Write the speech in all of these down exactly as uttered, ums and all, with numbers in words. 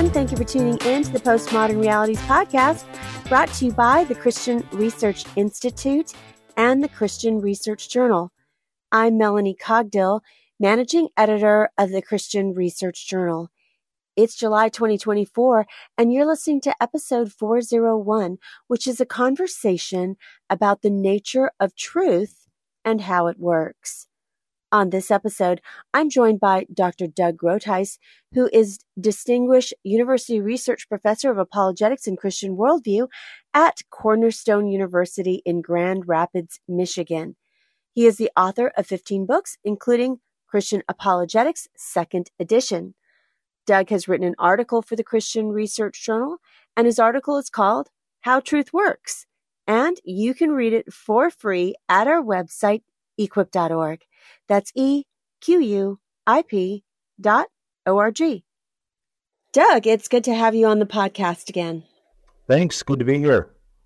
everyone. Thank you for tuning in to the Postmodern Realities podcast, brought to you by the Christian Research Institute and the Christian Research Journal. I'm Melanie Cogdill, managing editor of the Christian Research Journal. It's July twenty twenty-four, and you're listening to episode four oh one, which is a conversation about the nature of truth and how it works. On this episode, I'm joined by Doctor Doug Groothuis, who is Distinguished University Research Professor of Apologetics and Christian Worldview at Cornerstone University in Grand Rapids, Michigan. He is the author of fifteen books, including Christian Apologetics, second edition. Doug has written an article for the Christian Research Journal, and his article is called How Truth Works, and you can read it for free at our website, equip dot org. That's E Q U I P dot O R G. Doug, it's good to have you on the podcast again. Thanks. Good to be here.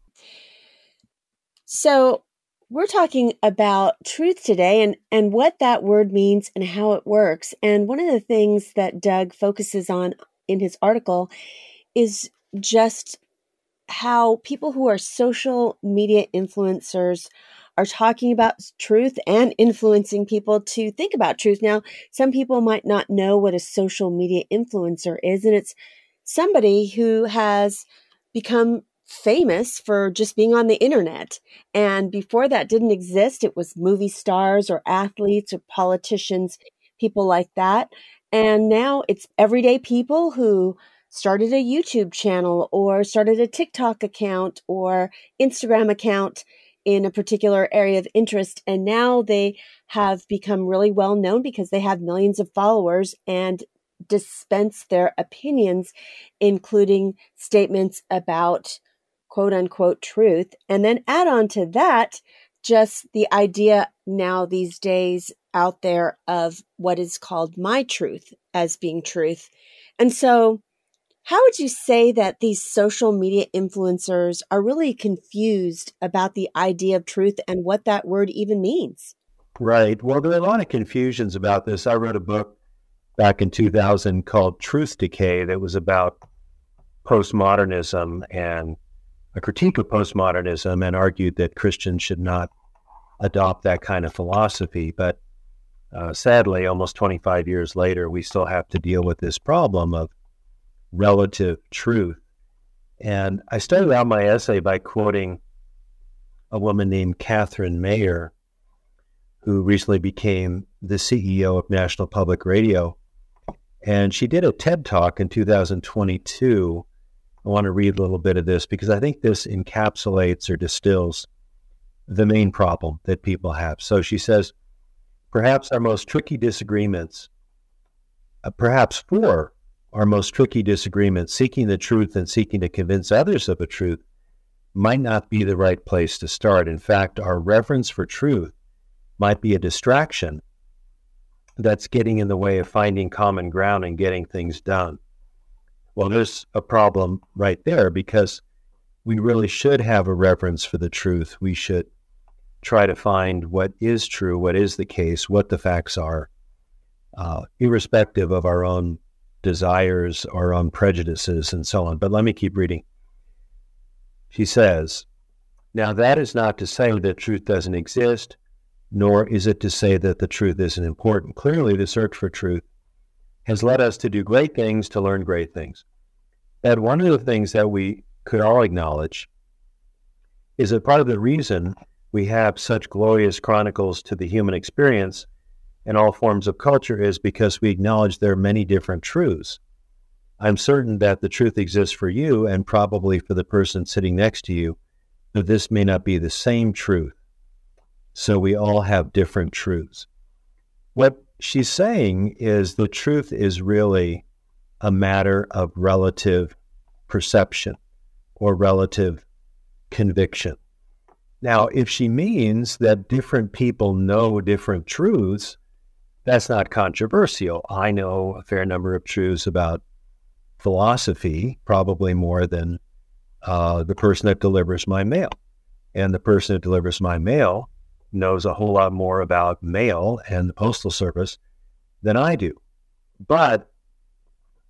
So we're talking about truth today and, and what that word means and how it works. And one of the things that Doug focuses on in his article is just how people who are social media influencers are talking about truth and influencing people to think about truth. Now, some people might not know what a social media influencer is, and it's somebody who has become famous for just being on the internet. And before that didn't exist, it was movie stars or athletes or politicians, people like that. And now it's everyday people who started a YouTube channel or started a TikTok account or Instagram account in a particular area of interest. And now they have become really well known because they have millions of followers and dispense their opinions, including statements about quote unquote truth. And then add on to that, just the idea now these days out there of what is called my truth as being truth. And so how would you say that these social media influencers are really confused about the idea of truth and what that word even means? Right. Well, there are a lot of confusions about this. I wrote a book back in two thousand called Truth Decay that was about postmodernism and a critique of postmodernism, and argued that Christians should not adopt that kind of philosophy. But uh, sadly, almost twenty-five years later, we still have to deal with this problem of relative truth. And I started out my essay by quoting a woman named Catherine Mayer, who recently became the C E O of National Public Radio. And she did a TED Talk in two thousand twenty-two. I want to read a little bit of this because I think this encapsulates or distills the main problem that people have. So she says, perhaps our most tricky disagreements, uh, perhaps four our most tricky disagreements, seeking the truth and seeking to convince others of the truth, might not be the right place to start. In fact, our reverence for truth might be a distraction that's getting in the way of finding common ground and getting things done. Well, there's a problem right there because we really should have a reverence for the truth. We should try to find what is true, what is the case, what the facts are, uh, irrespective of our own desires, our own prejudices, and so on. But let me keep reading. She says, now that is not to say that truth doesn't exist, nor is it to say that the truth isn't important. Clearly, the search for truth has led us to do great things, to learn great things. And one of the things that we could all acknowledge is that part of the reason we have such glorious chronicles to the human experience in all forms of culture is because we acknowledge there are many different truths. I'm certain that the truth exists for you and probably for the person sitting next to you, but this may not be the same truth. So we all have different truths. What she's saying is the truth is really a matter of relative perception or relative conviction. Now, if she means that different people know different truths, that's not controversial. I know a fair number of truths about philosophy, probably more than uh, the person that delivers my mail. And the person that delivers my mail knows a whole lot more about mail and the Postal Service than I do. But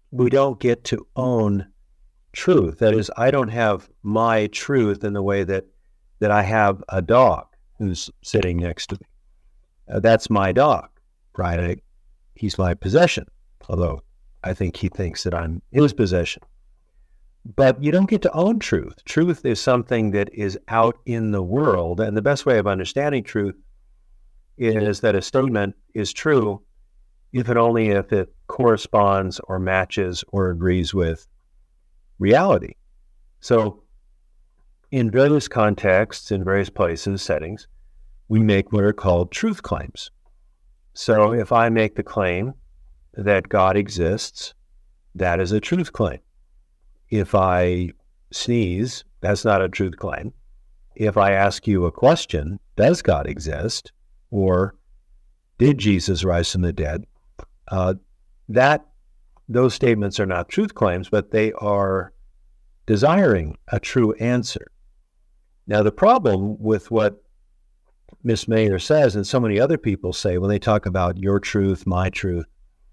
we don't get to own truth. That is, I don't have my truth in the way that, that I have a dog who's sitting next to me. Uh, that's my dog, right? I, he's my possession, although I think he thinks that I'm his possession. But you don't get to own truth. Truth is something that is out in the world, and the best way of understanding truth is that a statement is true if and only if it corresponds or matches or agrees with reality. So in various contexts, in various places, settings, we make what are called truth claims. So if I make the claim that God exists, that is a truth claim. If I sneeze, that's not a truth claim. If I ask you a question, does God exist? Or did Jesus rise from the dead? Uh, that those statements are not truth claims, but they are desiring a true answer. Now, the problem with what Miss Mayer says, and so many other people say when they talk about your truth, my truth,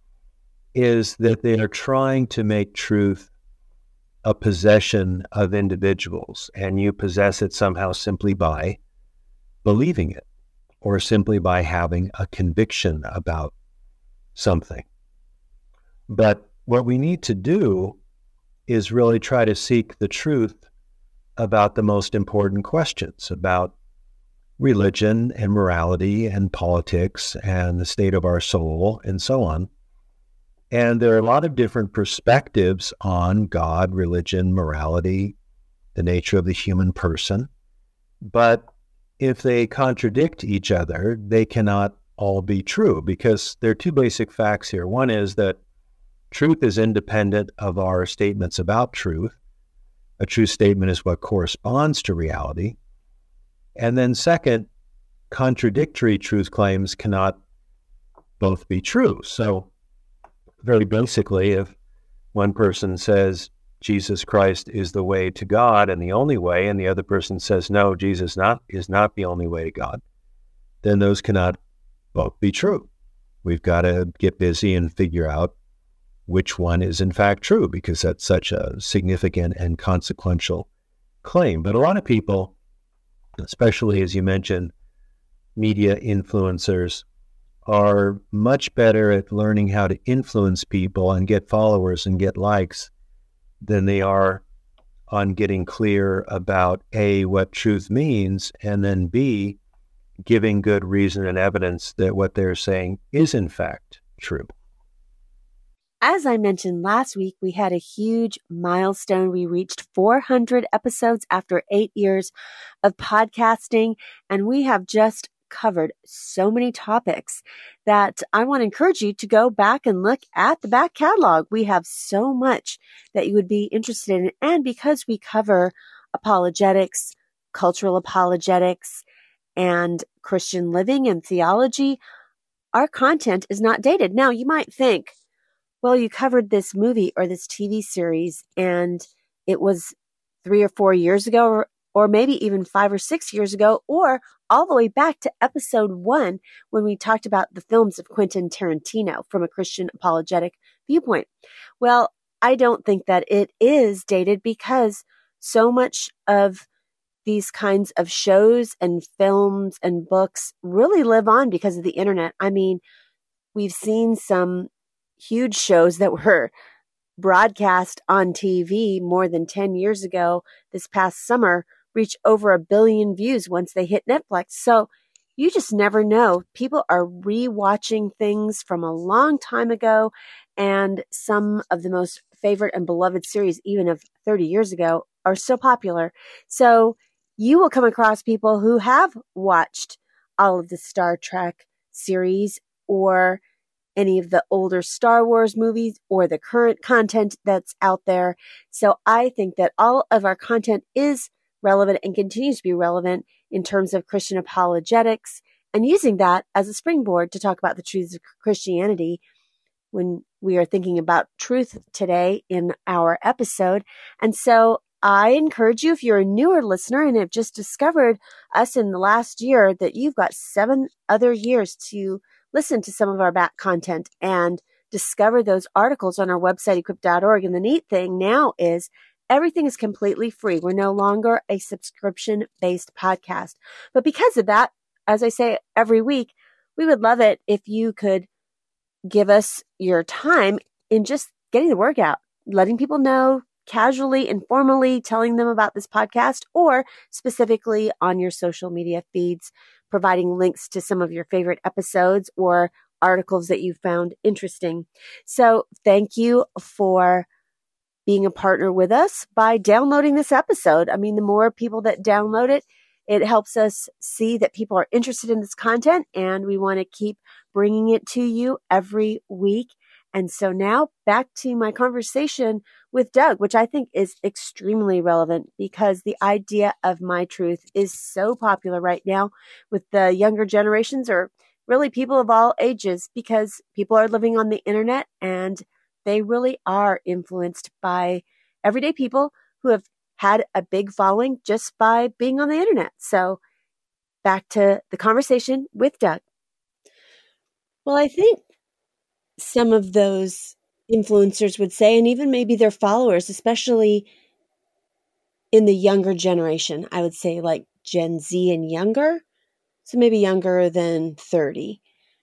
is that they are trying to make truth a possession of individuals, and you possess it somehow simply by believing it, or simply by having a conviction about something. But what we need to do is really try to seek the truth about the most important questions, about religion and morality and politics and the state of our soul and so on. And there are a lot of different perspectives on God, religion, morality, the nature of the human person. But if they contradict each other, they cannot all be true, because there are two basic facts here. One is that truth is independent of our statements about truth. A true statement is what corresponds to reality. And then second, contradictory truth claims cannot both be true. So very basically, if one person says Jesus Christ is the way to God and the only way, and the other person says, no, Jesus not is not the only way to God, then those cannot both be true. We've got to get busy and figure out which one is in fact true, because that's such a significant and consequential claim. But a lot of people, especially as you mentioned, media influencers, are much better at learning how to influence people and get followers and get likes than they are on getting clear about A, what truth means, and then B, giving good reason and evidence that what they're saying is in fact true. As I mentioned last week, we had a huge milestone. We reached four hundred episodes after eight years of podcasting, and we have just covered so many topics that I want to encourage you to go back and look at the back catalog. We have so much that you would be interested in. And because we cover apologetics, cultural apologetics, and Christian living and theology, our content is not dated. Now, you might think, well, you covered this movie or this T V series and it was three or four years ago, or, or maybe even five or six years ago, or all the way back to episode one when we talked about the films of Quentin Tarantino from a Christian apologetic viewpoint. Well, I don't think that it is dated, because so much of these kinds of shows and films and books really live on because of the internet. I mean, we've seen some huge shows that were broadcast on T V more than ten years ago this past summer reach over a billion views once they hit Netflix. So you just never know. People are rewatching things from a long time ago, and some of the most favorite and beloved series, even of thirty years ago, are still popular. So you will come across people who have watched all of the Star Trek series or any of the older Star Wars movies or the current content that's out there. So I think that all of our content is relevant and continues to be relevant in terms of Christian apologetics, and using that as a springboard to talk about the truths of Christianity when we are thinking about truth today in our episode. And so I encourage you, if you're a newer listener and have just discovered us in the last year, that you've got seven other years to listen to some of our back content and discover those articles on our website, equip dot org. And the neat thing now is everything is completely free. We're no longer a subscription-based podcast. But because of that, as I say every week, we would love it if you could give us your time in just getting the word out, letting people know, casually, informally, telling them about this podcast, or specifically on your social media feeds, providing links to some of your favorite episodes or articles that you found interesting. So thank you for being a partner with us by downloading this episode. I mean, the more people that download it, it helps us see that people are interested in this content, and we want to keep bringing it to you every week. And so now back to my conversation with Doug, which I think is extremely relevant because the idea of my truth is so popular right now with the younger generations, or really people of all ages, because people are living on the internet and they really are influenced by everyday people who have had a big following just by being on the internet. So back to the conversation with Doug. Well, I think some of those influencers would say, and even maybe their followers, especially in the younger generation, I would say like Gen Z and younger, so maybe younger than thirty,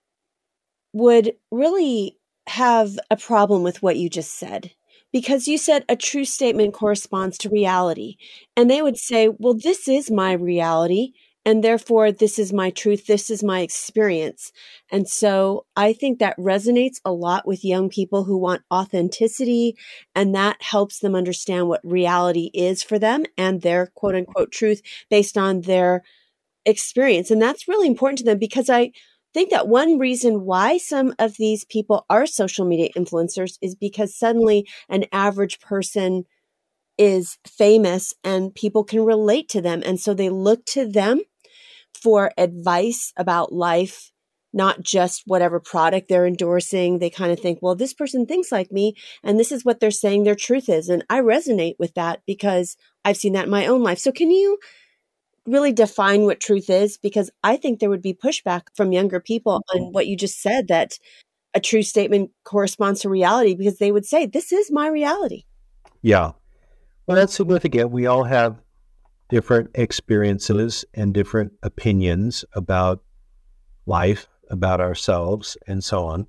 would really have a problem with what you just said. Because you said a true statement corresponds to reality. And they would say, well, this is my reality, and therefore this is my truth, this is my experience. And so I think that resonates a lot with young people who want authenticity, and that helps them understand what reality is for them and their quote unquote truth based on their experience. And that's really important to them, because I think that one reason why some of these people are social media influencers is because suddenly an average person is famous and people can relate to them. And so they look to them for advice about life, not just whatever product they're endorsing. They kind of think, well, this person thinks like me, and this is what they're saying their truth is. And I resonate with that because I've seen that in my own life. So can you really define what truth is? Because I think there would be pushback from younger people on what you just said, that a true statement corresponds to reality, because they would say, this is my reality. Yeah. Well, that's significant. We all have different experiences and different opinions about life, about ourselves, and so on.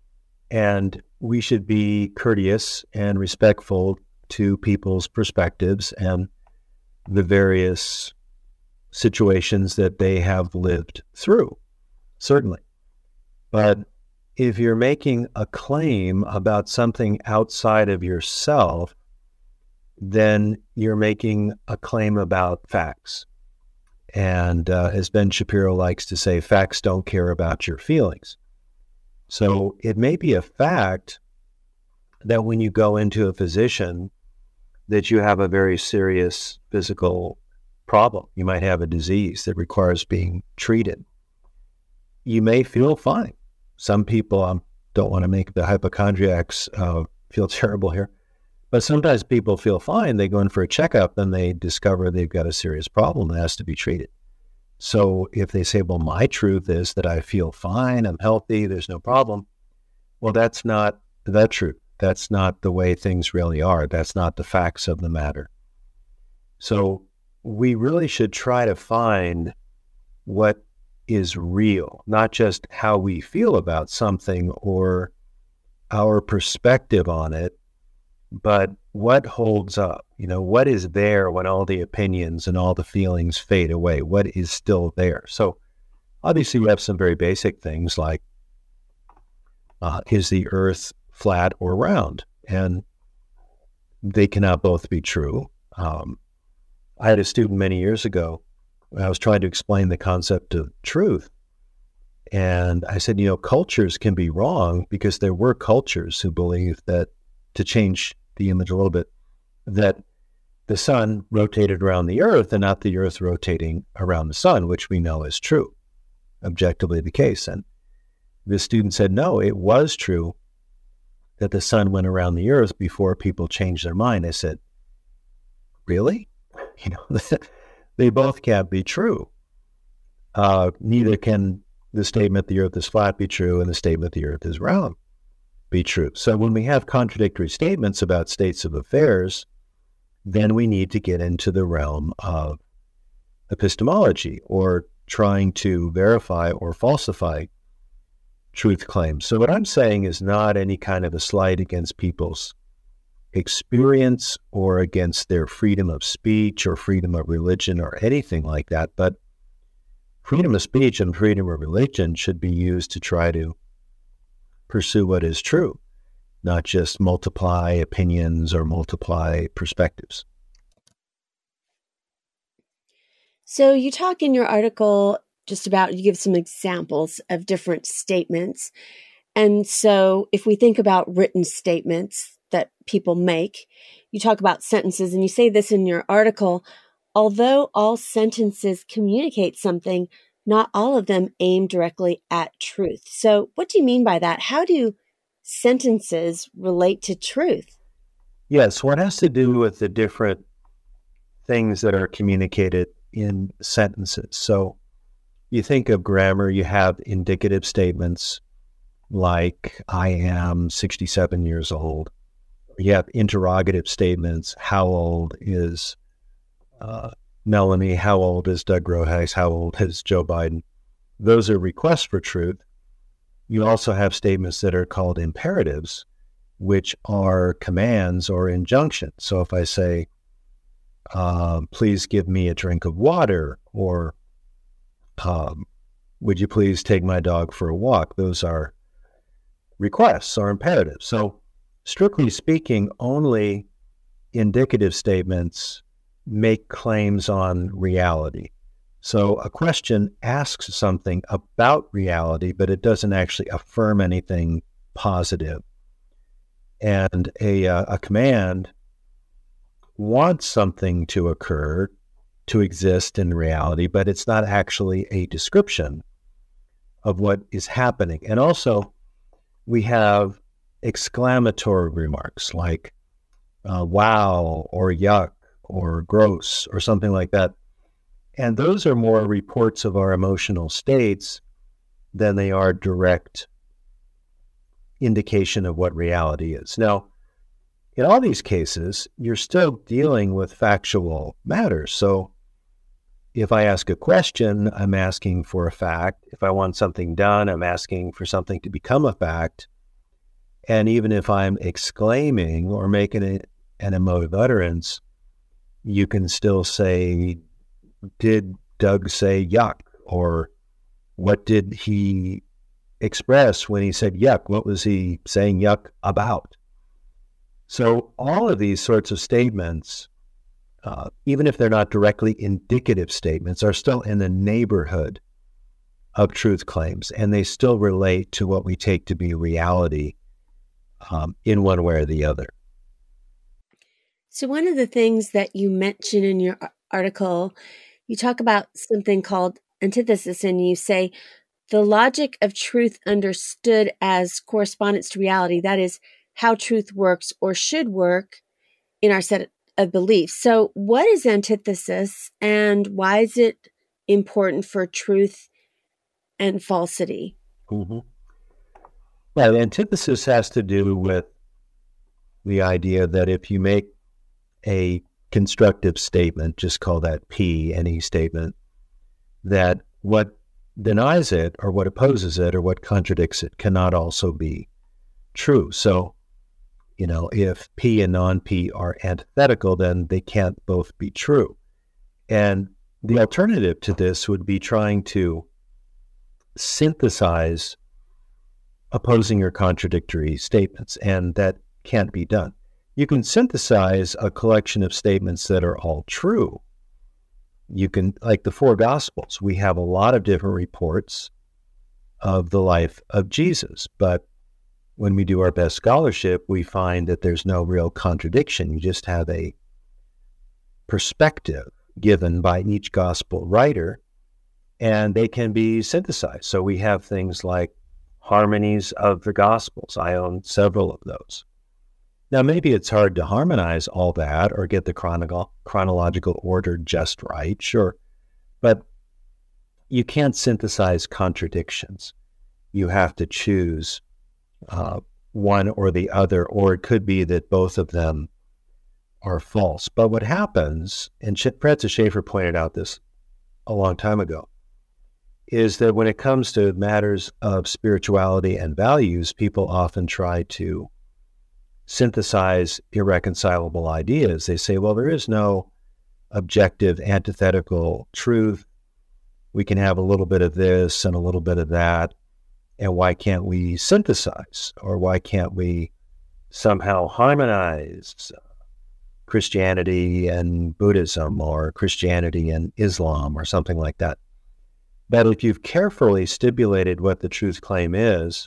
And we should be courteous and respectful to people's perspectives and the various situations that they have lived through, certainly. But if you're making a claim about something outside of yourself, then you're making a claim about facts. And uh, as Ben Shapiro likes to say, facts don't care about your feelings. So it may be a fact that when you go into a physician, that you have a very serious physical problem. You might have a disease that requires being treated. You may feel fine. Some people, I um, don't want to make the hypochondriacs uh, feel terrible here, but sometimes people feel fine. They go in for a checkup and they discover they've got a serious problem that has to be treated. So if they say, well, my truth is that I feel fine, I'm healthy, there's no problem. Well, that's not the truth. That's not the way things really are. That's not the facts of the matter. So we really should try to find what is real, not just how we feel about something or our perspective on it, but what holds up. You know, what is there when all the opinions and all the feelings fade away? What is still there? So obviously we have some very basic things like, uh, is the earth flat or round? And they cannot both be true. Um, I had a student many years ago, I was trying to explain the concept of truth. And I said, you know, cultures can be wrong, because there were cultures who believed that, to change the image a little bit, that the sun rotated around the earth and not the earth rotating around the sun, which we know is true, objectively the case. And the student said, no, it was true that the sun went around the earth before people changed their mind. I said, really? You know, they both can't be true. Uh, neither can the statement the earth is flat be true and the statement the earth is round. be true. So when we have contradictory statements about states of affairs, then we need to get into the realm of epistemology, or trying to verify or falsify truth claims. So what I'm saying is not any kind of a slight against people's experience or against their freedom of speech or freedom of religion or anything like that, but freedom of speech and freedom of religion should be used to try to pursue what is true, not just multiply opinions or multiply perspectives. So you talk in your article just about, you give some examples of different statements. And so if we think about written statements that people make, you talk about sentences, and you say this in your article: although all sentences communicate something, not all of them aim directly at truth. So what do you mean by that? How do sentences relate to truth? Yes, what has to do with the different things that are communicated in sentences. So you think of grammar, you have indicative statements like, I am sixty-seven years old. You have interrogative statements. How old is uh, Melanie? How old is Doug Rojas? How old is Joe Biden? Those are requests for truth. You also have statements that are called imperatives, which are commands or injunctions. So if I say, uh, please give me a drink of water, or um, would you please take my dog for a walk? Those are requests or imperatives. So strictly speaking, only indicative statements make claims on reality. So a question asks something about reality, but it doesn't actually affirm anything positive. And a, uh, a command wants something to occur, to exist in reality, but it's not actually a description of what is happening. And also, we have exclamatory remarks like uh, wow, or yuck, or gross, or something like that. And those are more reports of our emotional states than they are direct indication of what reality is. Now, in all these cases, you're still dealing with factual matters. So if I ask a question, I'm asking for a fact. If I want something done, I'm asking for something to become a fact. And even if I'm exclaiming or making a, an emotive utterance, you can still say, did Doug say yuck? Or what did he express when he said yuck? What was he saying yuck about? So all of these sorts of statements, uh, even if they're not directly indicative statements, are still in the neighborhood of truth claims, and they still relate to what we take to be reality um, in one way or the other. So one of the things that you mention in your article, you talk about something called antithesis, and you say the logic of truth understood as correspondence to reality, that is how truth works or should work in our set of beliefs. So what is antithesis, and why is it important for truth and falsity? Mm-hmm. Well, antithesis has to do with the idea that if you make a constructive statement, just call that P, any statement, that what denies it or what opposes it or what contradicts it cannot also be true. So, you know, if P and non-P are antithetical, then they can't both be true. And the alternative to this would be trying to synthesize opposing or contradictory statements, and that can't be done. You can synthesize a collection of statements that are all true. You can, like the four Gospels, we have a lot of different reports of the life of Jesus, but when we do our best scholarship, we find that there's no real contradiction. You just have a perspective given by each Gospel writer, and they can be synthesized. So we have things like harmonies of the Gospels. I own several of those. Now, maybe it's hard to harmonize all that or get the chrono- chronological order just right, sure, but you can't synthesize contradictions. You have to choose uh, one or the other, or it could be that both of them are false. But what happens, and Francis Schaeffer pointed out this a long time ago, is that when it comes to matters of spirituality and values, people often try to synthesize irreconcilable ideas. They say, well, there is no objective antithetical truth. We can have a little bit of this and a little bit of that. And why can't we synthesize? Or why can't we somehow harmonize Christianity and Buddhism, or Christianity and Islam, or something like that? But if you've carefully stipulated what the truth claim is,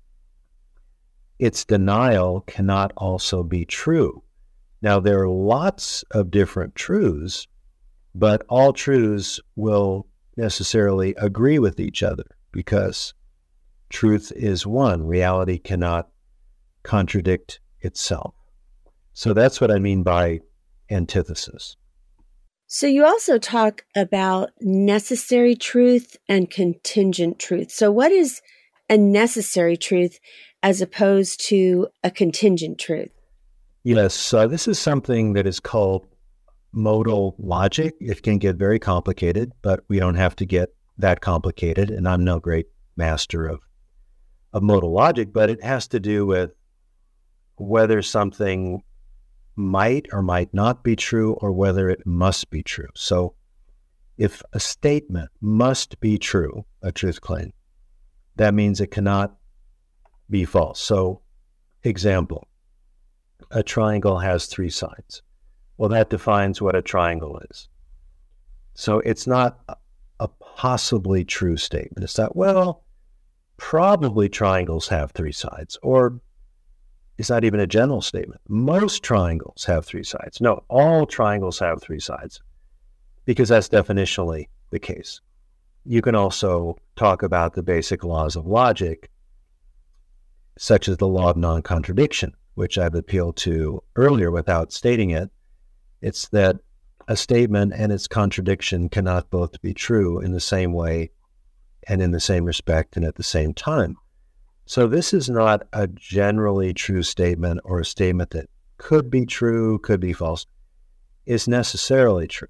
its denial cannot also be true. Now, there are lots of different truths, but all truths will necessarily agree with each other because truth is one. Reality cannot contradict itself. So that's what I mean by antithesis. So you also talk about necessary truth and contingent truth. So what is a necessary truth as opposed to a contingent truth? Yes, uh, this is something that is called modal logic. It can get very complicated, but we don't have to get that complicated. And I'm no great master of, of modal logic, but it has to do with whether something might or might not be true, or whether it must be true. So if a statement must be true, a truth claim, that means it cannot be false. So, example, a triangle has three sides. Well, that defines what a triangle is. So it's not a, a possibly true statement. It's not, well, probably triangles have three sides, or it's not even a general statement. Most triangles have three sides. No, all triangles have three sides, because that's definitionally the case. You can also talk about the basic laws of logic, such as the law of non-contradiction, which I've appealed to earlier without stating it. It's that a statement and its contradiction cannot both be true in the same way and in the same respect and at the same time. So this is not a generally true statement or a statement that could be true, could be false. It's necessarily true.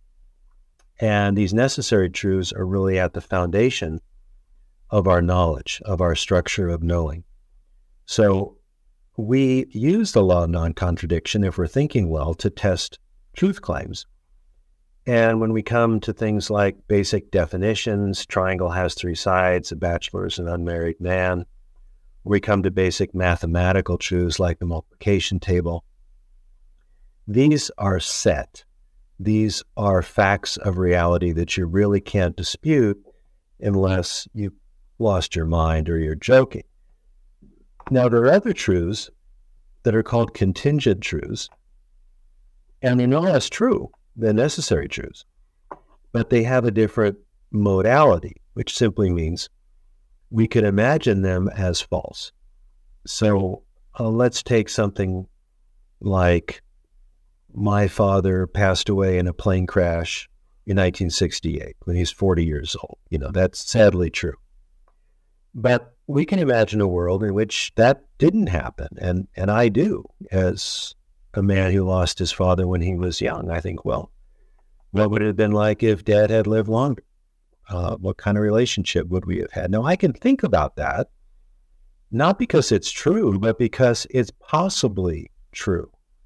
And these necessary truths are really at the foundation of our knowledge, of our structure of knowing. So we use the law of non-contradiction, if we're thinking well, to test truth claims. And when we come to things like basic definitions, triangle has three sides, a bachelor is an unmarried man, we come to basic mathematical truths like the multiplication table. These are set. These are facts of reality that you really can't dispute unless you've lost your mind or you're joking. Now, there are other truths that are called contingent truths, and they're no less true than necessary truths, but they have a different modality, which simply means we could imagine them as false. So uh, let's take something like my father passed away in a plane crash in nineteen sixty-eight when he's forty years old. You know, that's sadly true. But we can imagine a world in which that didn't happen. And, and I do, as a man who lost his father when he was young. I think, well, what would it have been like if Dad had lived longer? Uh, what kind of relationship would we have had? Now, I can think about that, not because it's true, but because it's possibly true.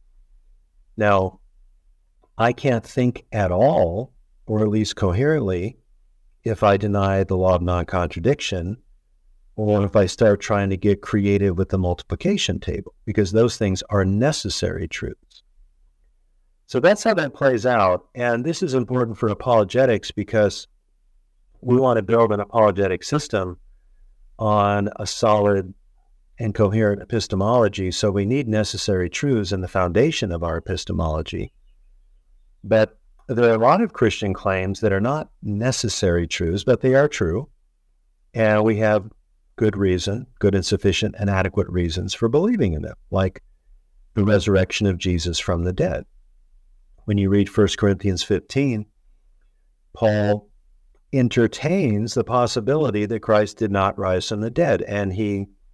Now, I can't think at all, or at least coherently, if I deny the law of non-contradiction, or if I start trying to get creative with the multiplication table, because those things are necessary truths. So that's how that plays out. And this is important for apologetics because we want to build an apologetic system on a solid and coherent epistemology. So we need necessary truths in the foundation of our epistemology. But there are a lot of Christian claims that are not necessary truths, but they are true. And we have good reason, good and sufficient and adequate reasons for believing in them, like the resurrection of Jesus from the dead. When you read First Corinthians fifteen, Paul entertains the possibility that Christ did not rise from the dead, and he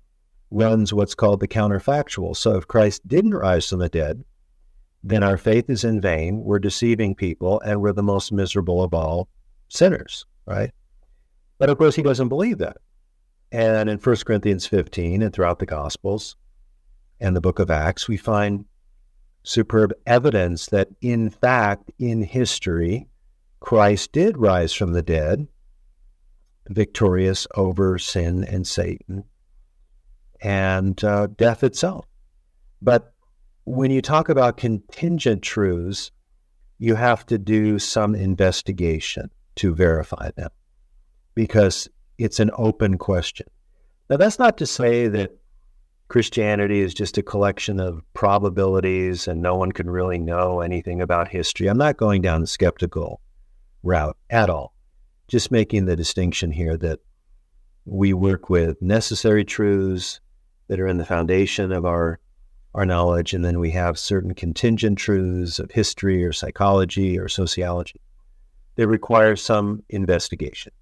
runs what's called the counterfactual. So if Christ didn't rise from the dead, then our faith is in vain, we're deceiving people, and we're the most miserable of all sinners, right? But of course, he doesn't believe that. And in First Corinthians fifteen and throughout the Gospels and the book of Acts, we find superb evidence that, in fact, in history, Christ did rise from the dead, victorious over sin and Satan and uh, death itself. But when you talk about contingent truths, you have to do some investigation to verify them, because it's an open question. Now, that's not to say that Christianity is just a collection of probabilities and no one can really know anything about history. I'm not going down the skeptical route at all. Just making the distinction here that we work with necessary truths that are in the foundation of our, our knowledge, and then we have certain contingent truths of history or psychology or sociology that require some investigation.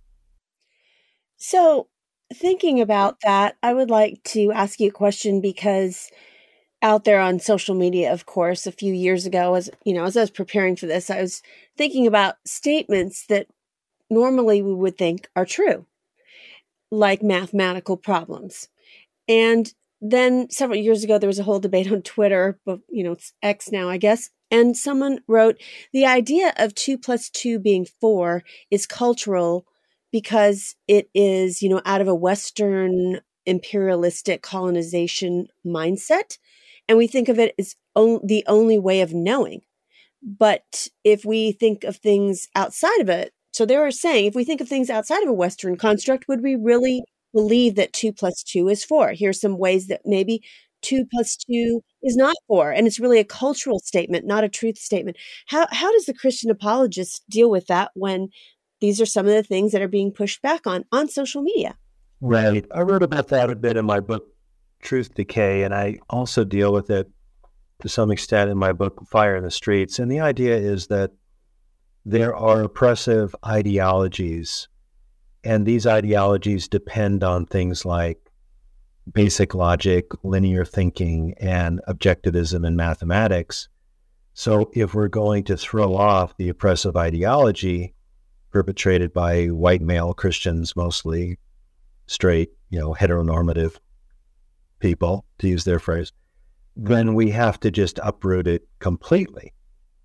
So, thinking about that, I would like to ask you a question, because out there on social media, of course, a few years ago, as you know, as I was preparing for this, I was thinking about statements that normally we would think are true, like mathematical problems. And then several years ago, there was a whole debate on Twitter, but you know, it's X now, I guess. And someone wrote, the idea of two plus two being four is cultural because it is, you know, out of a Western imperialistic colonization mindset. And we think of it as on- the only way of knowing. But if we think of things outside of it, so they were saying, if we think of things outside of a Western construct, would we really believe that two plus two is four? Here's some ways that maybe two plus two is not four. And it's really a cultural statement, not a truth statement. How how does the Christian apologist deal with that when these are some of the things that are being pushed back on on social media? Right. I wrote about that a bit in my book, Truth Decay, and I also deal with it to some extent in my book, Fire in the Streets. And the idea is that there are oppressive ideologies, and these ideologies depend on things like basic logic, linear thinking, and objectivism in mathematics. So if we're going to throw off the oppressive ideology perpetrated by white male Christians, mostly straight, you know, heteronormative people, to use their phrase, then we have to just uproot it completely.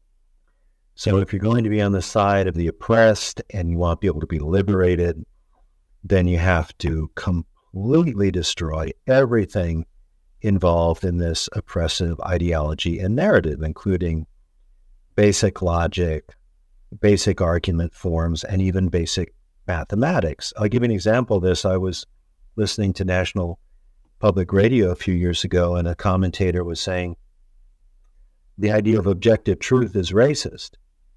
So if you're going to be on the side of the oppressed and you want people to be liberated, then you have to completely destroy everything involved in this oppressive ideology and narrative, including basic logic, basic argument forms, and even basic mathematics. I'll give you an example of this. I was listening to National Public Radio a few years ago, and a commentator was saying the idea of objective truth is racist.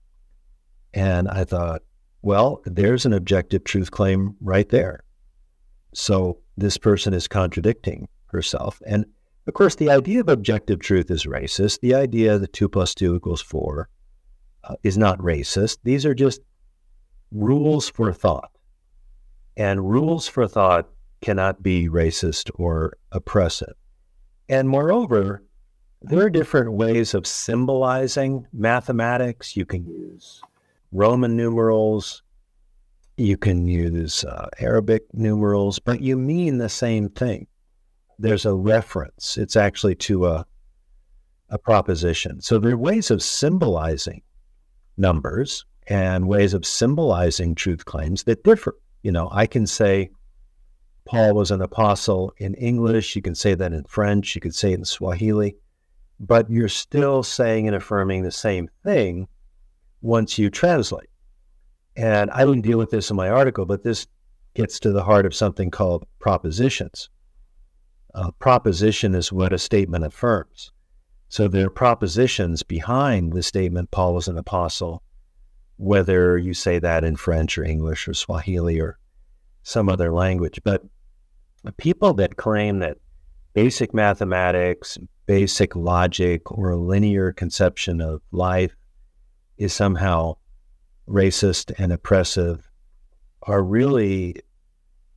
And I thought, well, there's an objective truth claim right there. So this person is contradicting herself. And of course, the idea of objective truth is racist. The idea that two plus two equals four uh, is not racist. These are just rules for thought. And rules for thought cannot be racist or oppressive. And moreover, there are different ways of symbolizing mathematics. You can use Roman numerals, you can use uh, Arabic numerals, but you mean the same thing. There's a reference. It's actually to a, a proposition. So there are ways of symbolizing numbers and ways of symbolizing truth claims that differ. You know, I can say Paul was an apostle in English. You can say that in French. You could say it in Swahili. But you're still saying and affirming the same thing once you translate. And I didn't deal with this in my article, but this gets to the heart of something called propositions. A proposition is what a statement affirms. So there are propositions behind the statement, Paul was an apostle, whether you say that in French or English or Swahili or some other language. But people that claim that basic mathematics, basic logic, or a linear conception of life is somehow racist and oppressive are really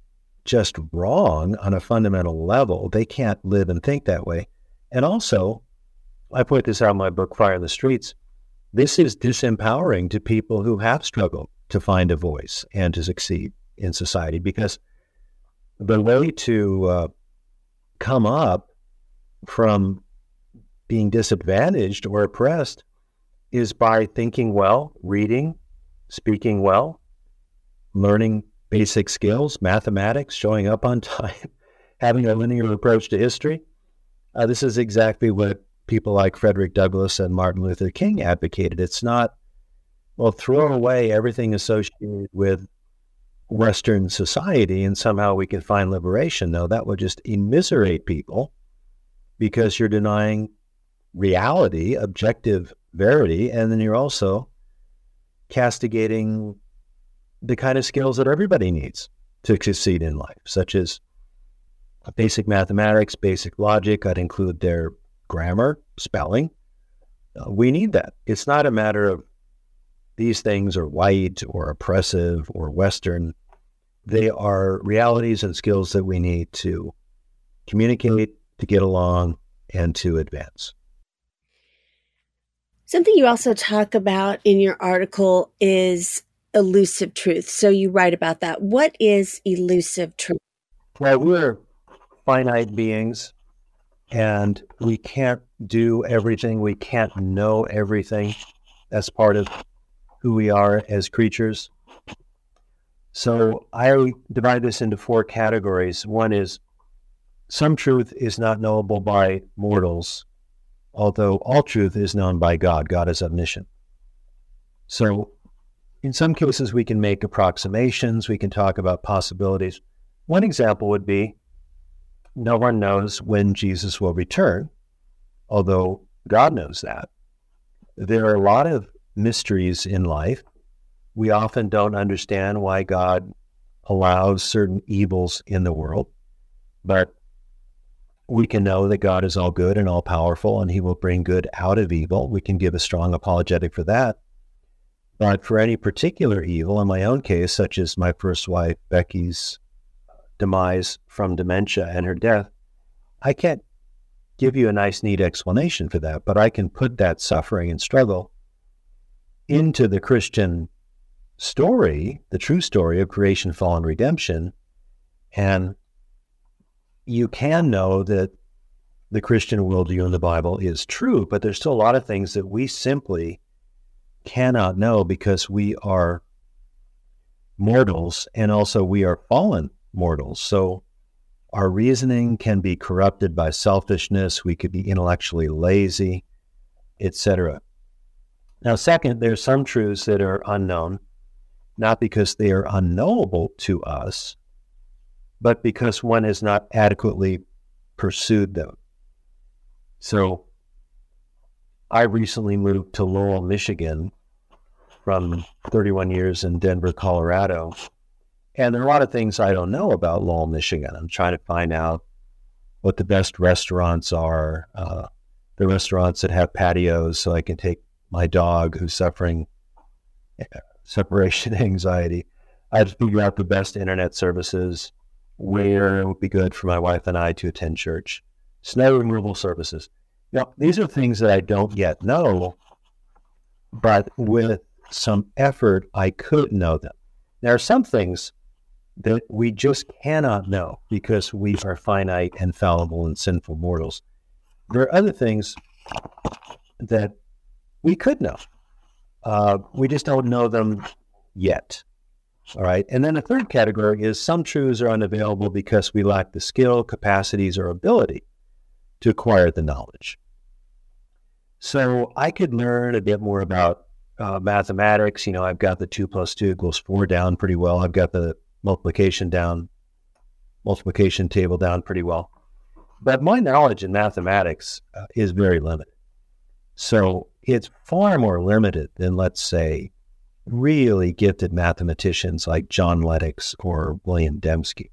just wrong on a fundamental level. They can't live and think that way. And also, I point this out in my book, Fire in the Streets, this is disempowering to people who have struggled to find a voice and to succeed in society, because the way to uh, come up from being disadvantaged or oppressed is by thinking well, reading, speaking well, learning basic skills, mathematics, showing up on time, having a linear approach to history. Uh, this is exactly what people like Frederick Douglass and Martin Luther King advocated. It's not, well, throw away everything associated with Western society and somehow we can find liberation. No, that would just immiserate people, because you're denying reality, objective verity, and then you're also castigating the kind of skills that everybody needs to succeed in life, such as basic mathematics, basic logic. I'd include their grammar, spelling. Uh, we need that. It's not a matter of these things are white or oppressive or Western. They are realities and skills that we need to communicate, to get along, and to advance. Something you also talk about in your article is elusive truth. So you write about that. What is elusive truth? Well, we're finite beings, and we can't do everything. We can't know everything. That's part of who we are as creatures. So I divide this into four categories. One is some truth is not knowable by mortals, although all truth is known by God. God is omniscient. So in some cases, we can make approximations. We can talk about possibilities. One example would be no one knows when Jesus will return, although God knows that. There are a lot of mysteries in life. We often don't understand why God allows certain evils in the world, but we can know that God is all good and all powerful, and he will bring good out of evil. We can give a strong apologetic for that. But for any particular evil, in my own case, such as my first wife, Becky's demise from dementia and her death, I can't give you a nice, neat explanation for that, but I can put that suffering and struggle into the Christian story, the true story of creation, fall, and redemption. And you can know that the Christian worldview in the Bible is true, but there's still a lot of things that we simply cannot know because we are mortals, and also we are fallen mortals. So our reasoning can be corrupted by selfishness. We could be intellectually lazy, et cetera. Now, second, there's some truths that are unknown, not because they are unknowable to us, but because one has not adequately pursued them. So I recently moved to Lowell, Michigan from thirty-one years in Denver, Colorado. And there are a lot of things I don't know about Lowell, Michigan. I'm trying to find out what the best restaurants are, uh, the restaurants that have patios so I can take my dog who's suffering separation anxiety. I had to figure out the best internet services, where it would be good for my wife and I to attend church, snow removal services. Now, these are things that I don't yet know, but with some effort, I could know them. There are some things that we just cannot know because we are finite and fallible and sinful mortals. There are other things that we could know. Uh, we just don't know them yet. All right. And then the third category is some truths are unavailable because we lack the skill, capacities, or ability to acquire the knowledge. So I could learn a bit more about uh, mathematics. You know, I've got the two plus two equals four down pretty well. I've got the multiplication down, multiplication table down pretty well. But my knowledge in mathematics uh, is very limited. So it's far more limited than, let's say, really gifted mathematicians like John Lennox or William Dembski.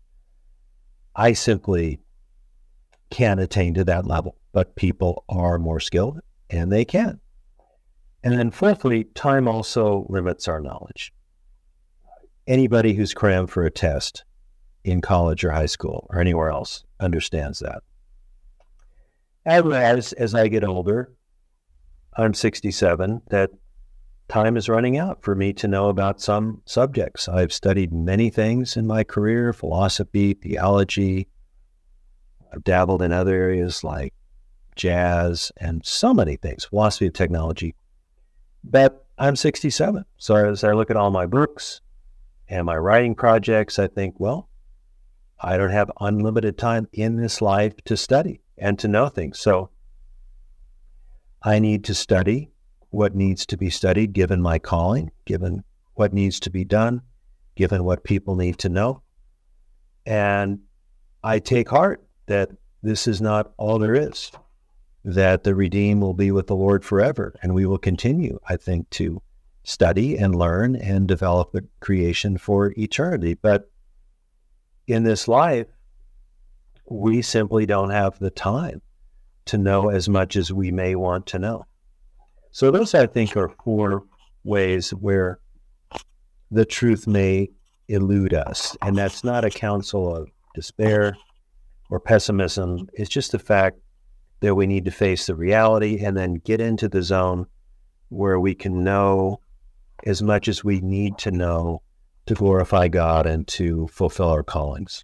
I simply can't attain to that level, but people are more skilled and they can. And then fourthly, time also limits our knowledge. Anybody who's crammed for a test in college or high school or anywhere else understands that. And as, as I get older, I'm sixty-seven, that time is running out for me to know about some subjects. I've studied many things in my career, philosophy, theology. I've dabbled in other areas like jazz and so many things, philosophy of technology. But I'm sixty-seven. So as I look at all my books and my writing projects, I think, well, I don't have unlimited time in this life to study and to know things. So I need to study what needs to be studied, given my calling, given what needs to be done, given what people need to know. And I take heart that this is not all there is, that the redeemed will be with the Lord forever. And we will continue, I think, to study and learn and develop a creation for eternity. But in this life, we simply don't have the time to know as much as we may want to know. So those, I think, are four ways where the truth may elude us. And that's not a counsel of despair or pessimism. It's just the fact that we need to face the reality and then get into the zone where we can know as much as we need to know to glorify God and to fulfill our callings.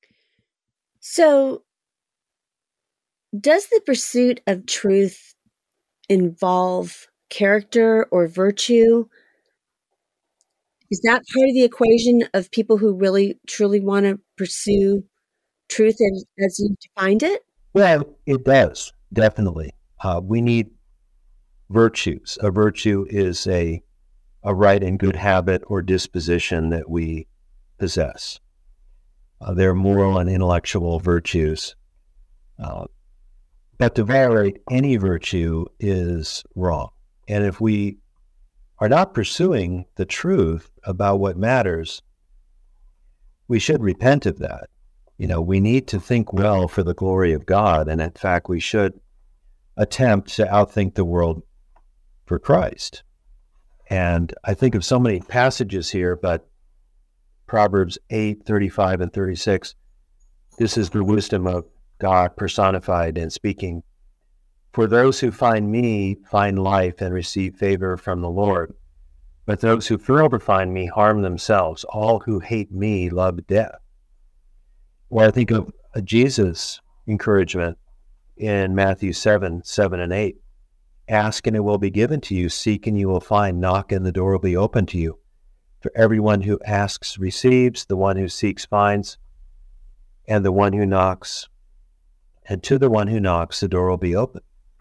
So, does the pursuit of truth involve character or virtue? Is that part of the equation of people who really, truly want to pursue truth as, as you defined it? Well, it does, definitely. Uh, we need virtues. A virtue is a, a right and good habit or disposition that we possess. Uh, they're moral and intellectual virtues. Uh, but to violate any virtue is wrong. And if we are not pursuing the truth about what matters, we should repent of that. You know, we need to think well for the glory of God. And in fact, we should attempt to outthink the world for Christ. And I think of so many passages here, but Proverbs eight, thirty-five and thirty-six, this is the wisdom of God personified and speaking. For those who find me find life and receive favor from the Lord. But those who fail to find me harm themselves. All who hate me love death. Or I think of a Jesus encouragement in Matthew seven, seven and eight. Ask and it will be given to you. Seek and you will find. Knock and the door will be open to you. For everyone who asks receives, the one who seeks finds, and the one who knocks, and to the one who knocks, the door will be open.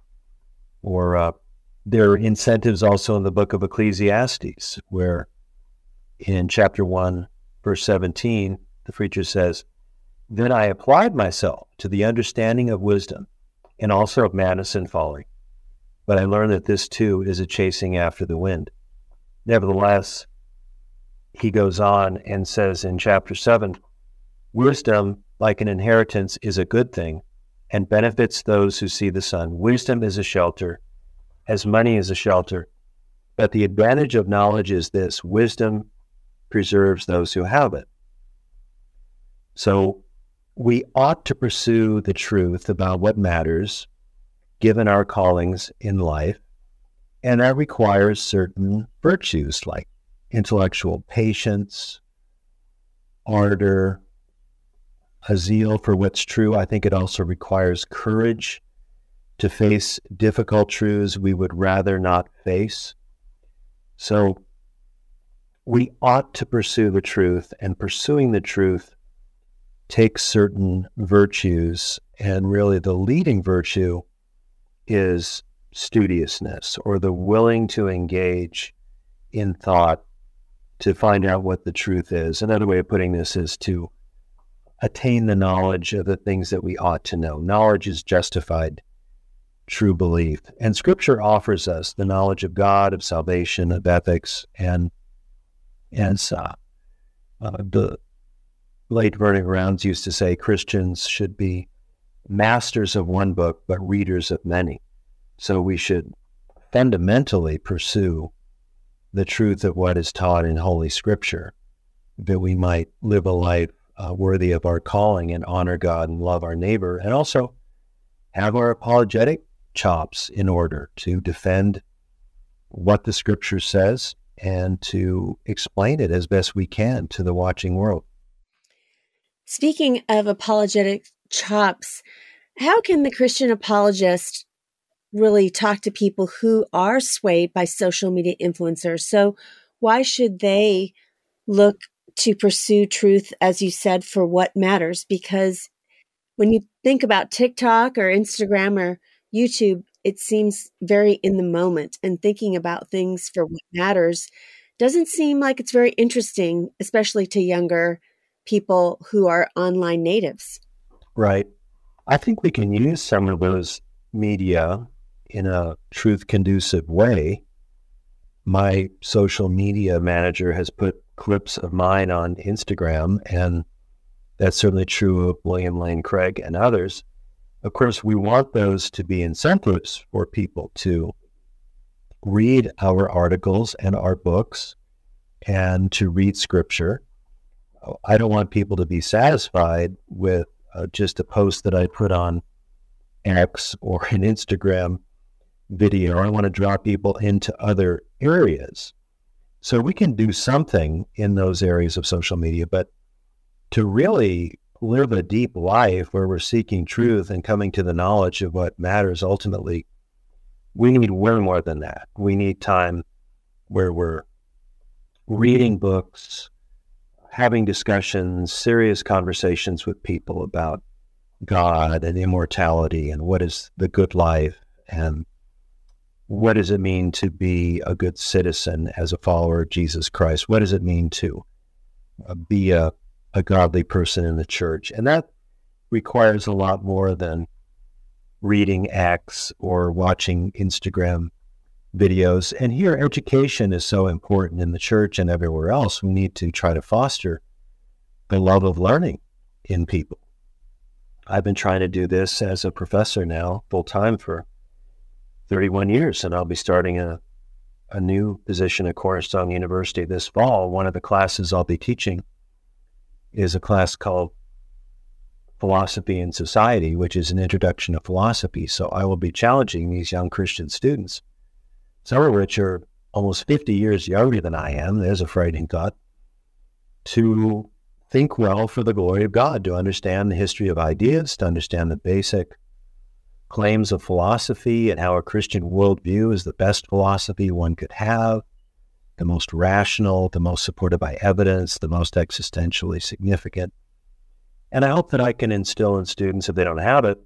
Or uh, there are incentives also in the book of Ecclesiastes, where in chapter one, verse seventeen, the preacher says, Then I applied myself to the understanding of wisdom and also of madness and folly. But I learned that this too is a chasing after the wind. Nevertheless, he goes on and says in chapter seven, wisdom, like an inheritance, is a good thing and benefits those who see the sun. Wisdom is a shelter, as money is a shelter. But the advantage of knowledge is this: wisdom preserves those who have it. So we ought to pursue the truth about what matters, given our callings in life, and that requires certain virtues like intellectual patience, ardor, a zeal for what's true. I think it also requires courage to face difficult truths we would rather not face. So we ought to pursue the truth, and pursuing the truth takes certain virtues, and really the leading virtue is studiousness, or the willing to engage in thought to find out what the truth is. Another way of putting this is to attain the knowledge of the things that we ought to know. Knowledge is justified true belief. And Scripture offers us the knowledge of God, of salvation, of ethics, and and uh, uh, the late Vernon Rounds used to say Christians should be masters of one book, but readers of many. So we should fundamentally pursue the truth of what is taught in Holy Scripture, that we might live a life uh, worthy of our calling and honor God and love our neighbor, and also have our apologetic chops in order to defend what the scripture says and to explain it as best we can to the watching world. Speaking of apologetic chops, how can the Christian apologist really talk to people who are swayed by social media influencers? So why should they look to pursue truth, as you said, for what matters? Because when you think about TikTok or Instagram or YouTube, it seems very in the moment, and thinking about things for what matters doesn't seem like it's very interesting, especially to younger people who are online natives. Right. I think we can use some of those media in a truth-conducive way. My social media manager has put clips of mine on Instagram, and that's certainly true of William Lane Craig and others. Of course, we want those to be incentives for people to read our articles and our books and to read scripture. I don't want people to be satisfied with uh, just a post that I put on X or an Instagram video. I want to draw people into other areas. So we can do something in those areas of social media, but to really live a deep life where we're seeking truth and coming to the knowledge of what matters ultimately, we need way more than that. We need time where we're reading books, having discussions, serious conversations with people about God and immortality and what is the good life and what does it mean to be a good citizen as a follower of Jesus Christ? What does it mean to uh, be a, a godly person in the church? And that requires a lot more than reading X or watching Instagram videos. And here, education is so important in the church and everywhere else. We need to try to foster the love of learning in people. I've been trying to do this as a professor now, full-time, for thirty-one years, and I'll be starting a, a new position at Cornerstone University this fall. One of the classes I'll be teaching is a class called Philosophy and Society, which is an introduction to philosophy. So I will be challenging these young Christian students, some of which are almost fifty years younger than I am, there's a frightening thought, to think well for the glory of God, to understand the history of ideas, to understand the basic claims of philosophy and how a Christian worldview is the best philosophy one could have, the most rational, the most supported by evidence, the most existentially significant. And I hope that I can instill in students, if they don't have it,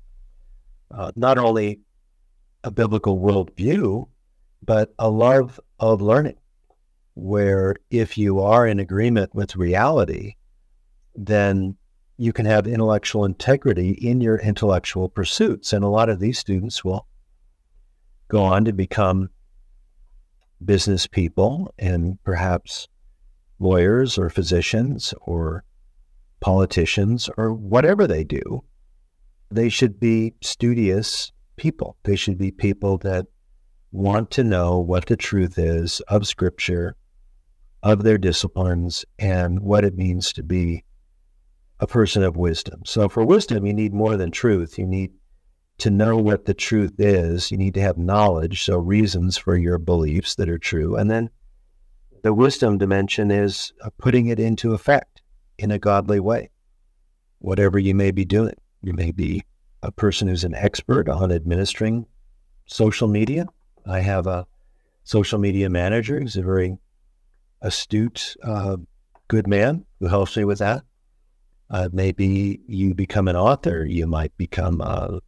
uh, not only a biblical worldview, but a love of learning, where if you are in agreement with reality, then you can have intellectual integrity in your intellectual pursuits. And a lot of these students will go on to become business people and perhaps lawyers or physicians or politicians or whatever they do. They should be studious people. They should be people that want to know what the truth is of Scripture, of their disciplines, and what it means to be a person of wisdom. So for wisdom, you need more than truth. You need to know what the truth is. You need to have knowledge, so reasons for your beliefs that are true. And then the wisdom dimension is putting it into effect in a godly way, whatever you may be doing. You may be a person who's an expert on administering social media. I have a social media manager who's a very astute, uh, good man who helps me with that. Uh, maybe you become an author. You might become a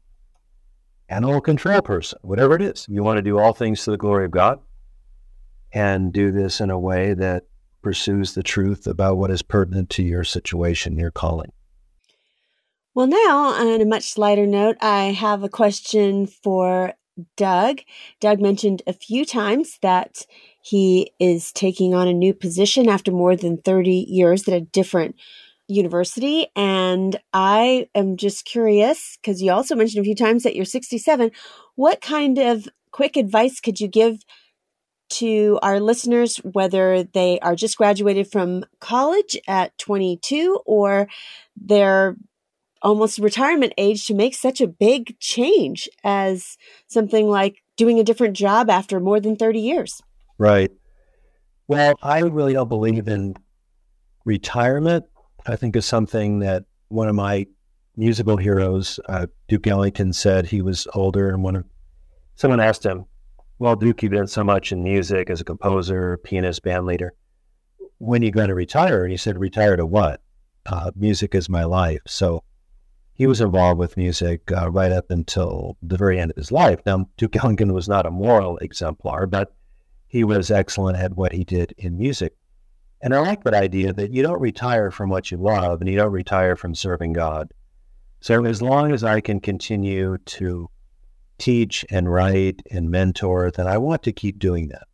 animal control person, whatever it is. You want to do all things to the glory of God and do this in a way that pursues the truth about what is pertinent to your situation, your calling. Well, now, on a much lighter note, I have a question for Doug. Doug mentioned a few times that he is taking on a new position after more than thirty years at a different university. And I am just curious, because you also mentioned a few times that you're sixty-seven, what kind of quick advice could you give to our listeners, whether they are just graduated from college at twenty-two or they're almost retirement age, to make such a big change as something like doing a different job after more than thirty years? Right. Well, I really don't believe in retirement. I think it's something that one of my musical heroes, uh, Duke Ellington, said. He was older, and when someone asked him, well, Duke, you've done so much in music as a composer, pianist, band leader. When are you going to retire? And he said, retire to what? Uh, music is my life. So he was involved with music uh, right up until the very end of his life. Now, Duke Ellington was not a moral exemplar, but he was excellent at what he did in music. And I like that idea that you don't retire from what you love, and you don't retire from serving God. So as long as I can continue to teach and write and mentor, then I want to keep doing that.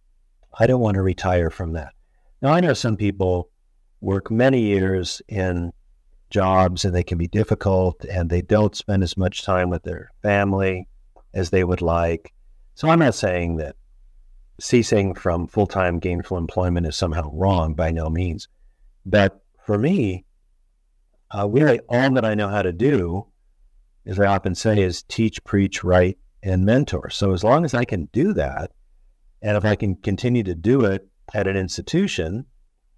I don't want to retire from that. Now, I know some people work many years in jobs and they can be difficult and they don't spend as much time with their family as they would like. So I'm not saying that ceasing from full-time gainful employment is somehow wrong, by no means. But for me, uh, really all that I know how to do, as I often say, is teach, preach, write, and mentor. So as long as I can do that, and if I can continue to do it at an institution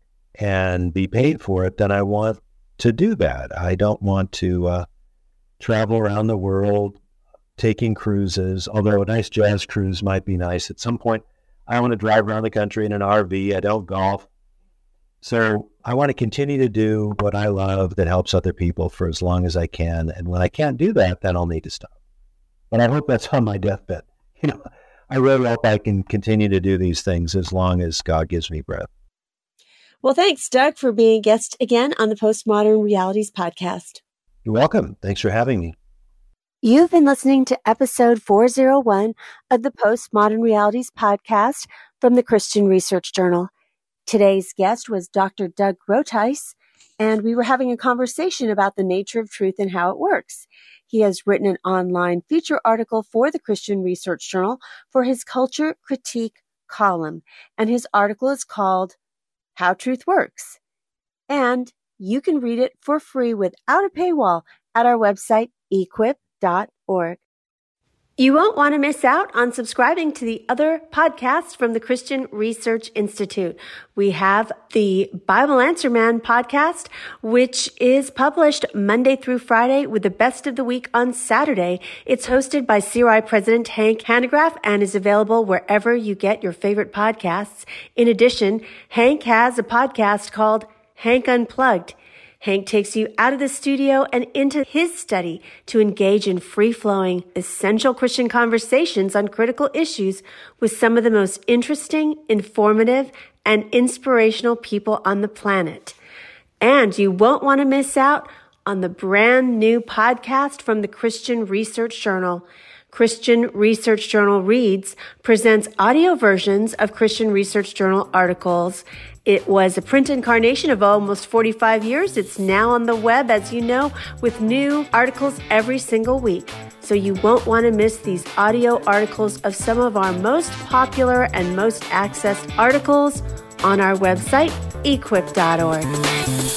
and be paid for it, then I want to do that. I don't want to uh, travel around the world taking cruises, although a nice jazz cruise might be nice. At some point, I want to drive around the country in an R V. I don't golf. So I want to continue to do what I love that helps other people for as long as I can. And when I can't do that, then I'll need to stop. But I hope that's on my deathbed. You know, I really hope I can continue to do these things as long as God gives me breath. Well, thanks, Doug, for being a guest again on the Postmodern Realities podcast. You're welcome. Thanks for having me. You've been listening to episode four oh one of the Postmodern Realities podcast from the Christian Research Journal. Today's guest was Doctor Doug Groothuis, and we were having a conversation about the nature of truth and how it works. He has written an online feature article for the Christian Research Journal for his Culture Critique column, and his article is called How Truth Works. And you can read it for free without a paywall at our website, equip dot org. You won't want to miss out on subscribing to the other podcasts from the Christian Research Institute. We have the Bible Answer Man podcast, which is published Monday through Friday with the best of the week on Saturday. It's hosted by C R I President Hank Hanegraaff and is available wherever you get your favorite podcasts. In addition, Hank has a podcast called Hank Unplugged. Hank takes you out of the studio and into his study to engage in free-flowing, essential Christian conversations on critical issues with some of the most interesting, informative, and inspirational people on the planet. And you won't want to miss out on the brand new podcast from the Christian Research Journal. Christian Research Journal Reads presents audio versions of Christian Research Journal articles. It was a print incarnation of almost forty-five years. It's now on the web, as you know, with new articles every single week. So you won't want to miss these audio articles of some of our most popular and most accessed articles on our website, equip dot org.